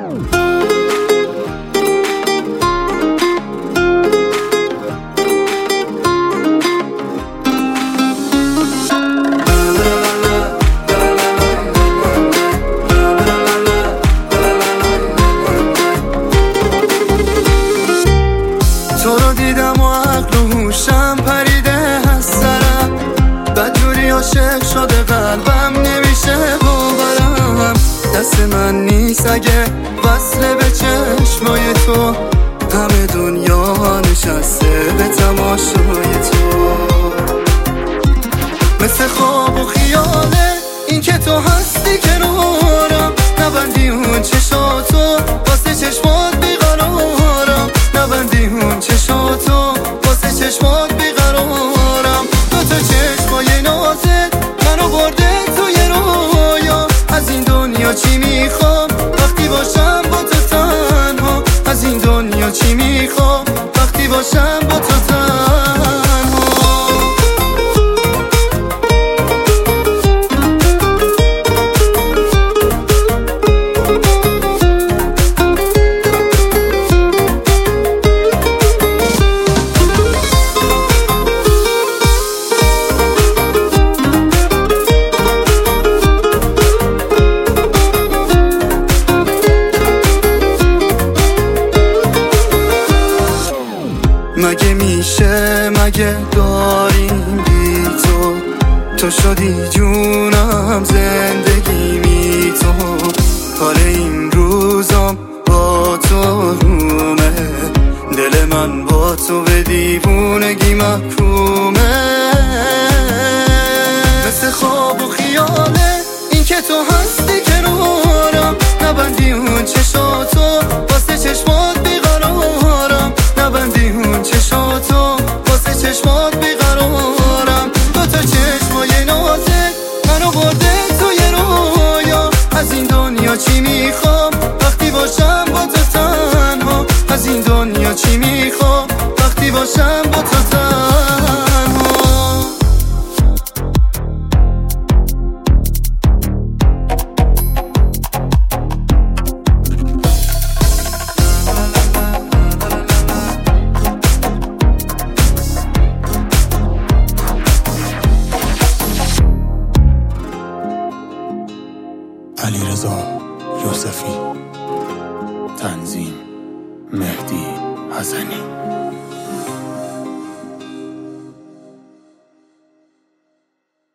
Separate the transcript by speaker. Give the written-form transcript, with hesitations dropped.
Speaker 1: تو رو دیدم و عقل و هوشم پریده از سرم، بدجوری عاشق شده قلبم نمیشه باورم. دست من نیست اگه وصله به چشمای تو، همه دنیا نشسته به تماشای تو. مثل خواب و خیاله این که تو هستی کنارم، نبندی اون چشاتو واسه چشمات بیقرارم، نبندی اون چشاتو واسه چشمات بیقرارم. دو تا چشمای نازت منو برده توی رویا، از این دنیا چی میخوام وقتی باشم با تو تنها، از این دنیا چی میخوام وقتی باشم با تو تنها. مگه میشه مگه داریم بی تو، تو شدی جونم زندگیمی تو. حال این روزم با تو رومه، دل من با تو به دیوونگی محکومه. مثل خواب و خیاله این که تو هستی کنارم، نبندی اون چشاتو واسه چشمات بیقرارم، نبندی اون چشاتو واسه چشمات بیقرارم. دو تا چشمای نازت منو برده توی رویا، از این دنیا چی میخوام وقتی باشم با تو تنها، از این دنیا چی میخوام وقتی باشم با تو تنها.
Speaker 2: علیرضا یوسفی، تنظیم مهدی حسنی.